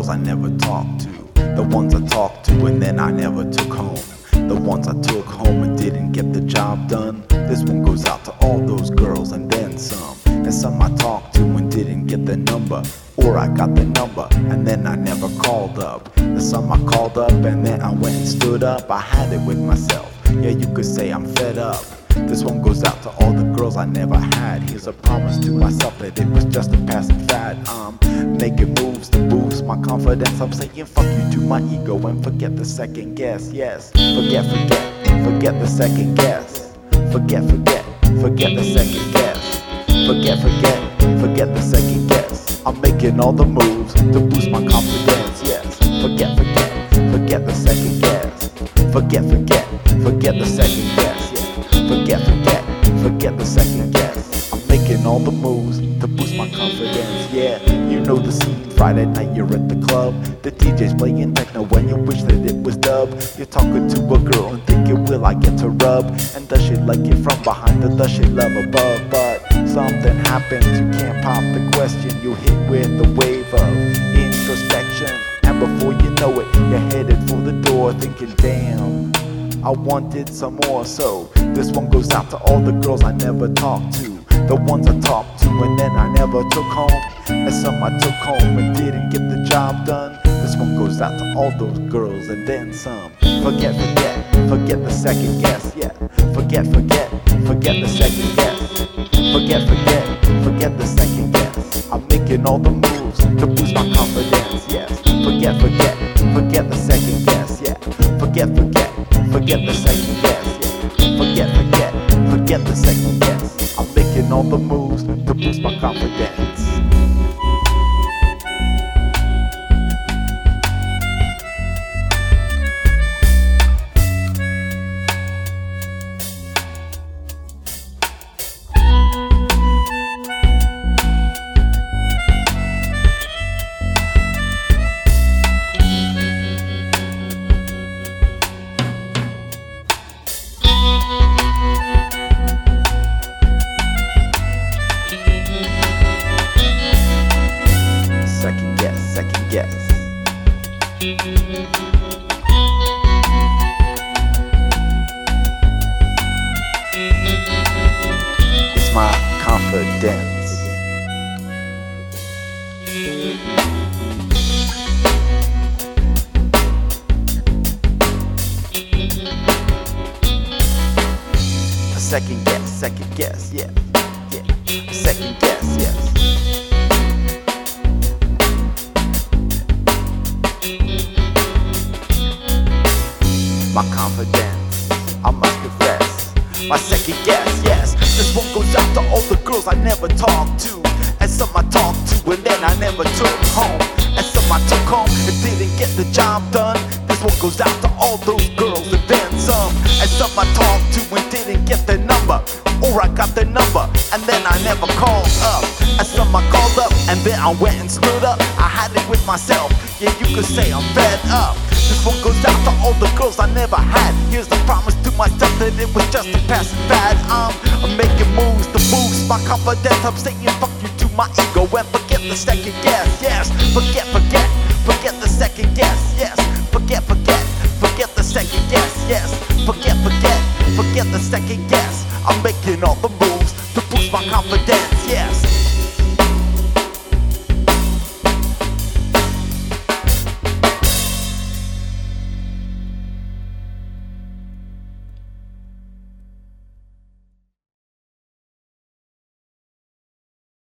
girls I never talked to, the ones I talked to and then I never took home, the ones I took home and didn't get the job done. This one goes out to all those girls and then some, and some I talked to and didn't get the number, or I got the number and then I never called up. And some I called up and then I went and stood up. I had it with myself, yeah, you could say I'm fed up. This one goes out to all the girls I never had. Here's a promise to myself that it was just a passing fad. I'm making moves to boost my confidence. I'm saying fuck you to my ego and forget the second guess. Yes, forget the second guess. Forget the second guess. Forget the second guess. I'm making all the moves to boost my confidence. Yes, forget the second guess. Forget the second guess. Yeah. Forget the second guess. I'm making all the moves to boost my confidence. Yeah, you know the scene. Friday night you're at the club, the DJ's playing techno when you wish that it was dub. You're talking to a girl and thinking, will I get to rub? And does she like it from behind or does she love above? But something happens, you can't pop the question. You hit with the wave of introspection, and before you know it, you're headed for the door thinking, damn, I wanted some more. So this one goes out to all the girls I never talked to, the ones I talked to and then I never took home, and some I took home and didn't get the job done. This one goes out to all those girls and then some. Forget the second guess. Yeah, forget the second guess. Forget the second guess. I'm making all the moves to boost my confidence. Yes, forget the second guess. Yeah, forget the second guess. Yeah, forget the second guess. I'm making all the moves to boost my confidence. Second guess. It's my confidence. Second guess, yeah. Second guess, yes. My confidence, I must confess. My second guess, yes. This one goes out to all the girls I never talked to, and some I talked to and then I never took home, and some I took home and didn't get the job done. This one goes out to all those girls and then some, and some I talked to and didn't get the number, or I got the number and then I never called up, and some I called up and then I went and stood up. I had it with myself, yeah, you could say I'm fed up. This one goes out to all the girls I never had. Here's a promise to myself that it was just a passing fad. I'm making moves to boost my confidence. I'm saying fuck you to my ego and forget the second guess. Yes, forget the second guess. Yes, forget the second guess. Yes, forget the second guess. I'm making all the moves to boost my confidence. Yes.